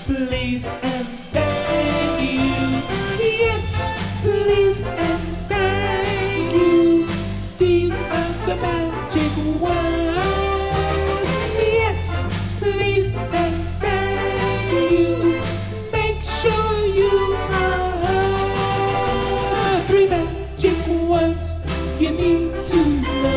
please and thank you. Yes, please and thank you. These are the magic words. Yes, please and thank you. Make sure you are three magic words you need to learn.